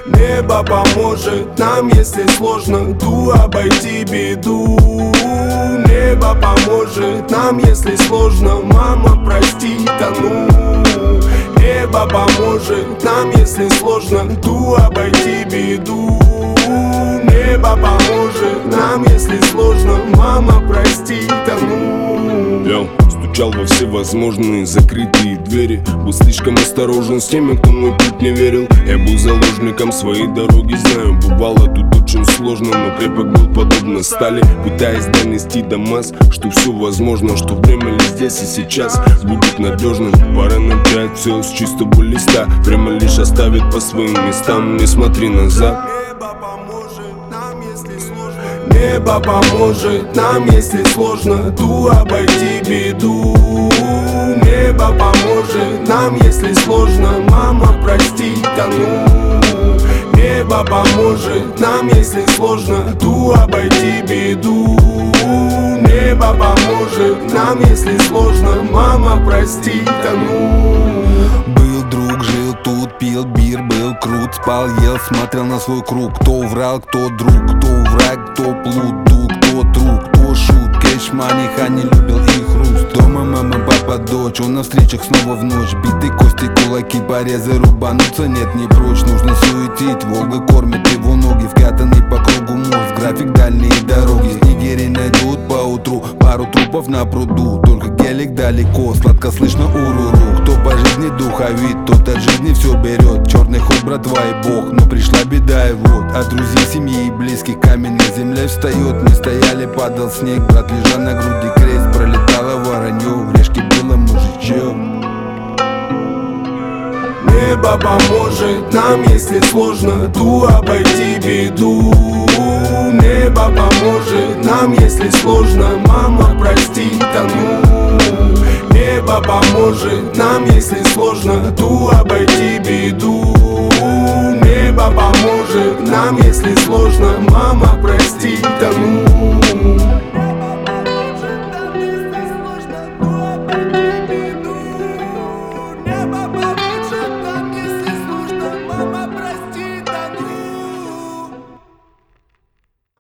Небо поможет нам, если сложно ту обойти беду. Небо поможет нам, если сложно, мама, прости, тону. Небо поможет нам, если сложно ту обойти беду. Небо поможет нам, если сложно, мама, прости, тону. Стучал во всевозможные закрытые двери. Был слишком осторожен с теми, кто мой путь не верил. Я был заложником своей дороги, знаю, бывало тут очень сложно, но крепок был подобно стали, пытаясь донести до масс, что все возможно, что время ли здесь и сейчас будет надежным. Пора начать все с чистого листа. Время лишь оставит по своим местам, не смотри назад. Небо поможет нам, если сложно ту обойти беду. Небо поможет нам, если сложно, мама, прости, тону. Небо поможет нам, если сложно ту обойти беду. Небо поможет нам, если сложно, мама, прости, тону. Был друг, жил тут, пил бир, был крут, спал, ел, смотрел на свой круг. Кто врал, кто друг, кто враг, кто плут, кто друг, кто шут. Кэш, мани, хани, любил их хруст. Дома мама, папа, дочь, он на встречах снова в ночь. Битые кости, кулаки, порезы, рубануться нет, не прочь. Нужно суетить, Волга кормит его ноги, вкатанный по кругу мозг. График дальние дороги, снегири найдут поутру пару трупов на пруду. Только гелик далеко, сладко слышно уруру. Кто по жизни духовит, тот от жизни все берет. Черный ход, братва и бог, но пришла беда и вот. От друзей, семьи и близких каменная земля встает. Мы стояли, падал снег, брат лежал на груди крест. Пролетало воронье, в решке было мужичье. Небо поможет нам, если сложно ту обойти беду. Небо поможет нам, если сложно, мама, прости, тону. Небо поможет нам, если сложно ту обойти беду. Небо поможет нам, если сложно, мама, прости, тону.